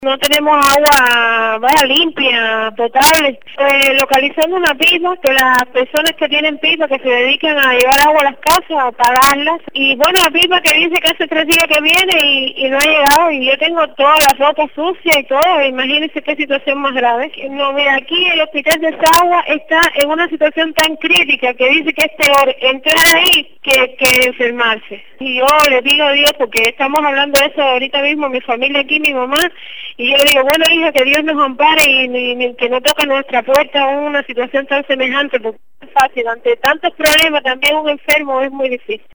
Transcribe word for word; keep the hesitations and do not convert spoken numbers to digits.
No tenemos agua, vaya, limpia, potable. Eh, localizando una pipa, que las personas que tienen pipa, que se dedican a llevar agua a las casas, a pagarlas. Y bueno, la pipa que dice que hace tres días que viene y, y no ha llegado. Y yo tengo toda la ropa sucia y todo. Imagínense qué situación más grave. No, mira, aquí el hospital de Sagua está en una situación tan crítica que dice que es peor entrar ahí que, que enfermarse. Y yo le pido a Dios, porque estamos hablando de eso ahorita mismo, mi familia aquí, mi mamá. Y yo digo, bueno, hija, que Dios nos ampare y, y, y que no toque nuestra puerta una situación tan semejante, porque no es fácil. Ante tantos problemas, también un enfermo es muy difícil.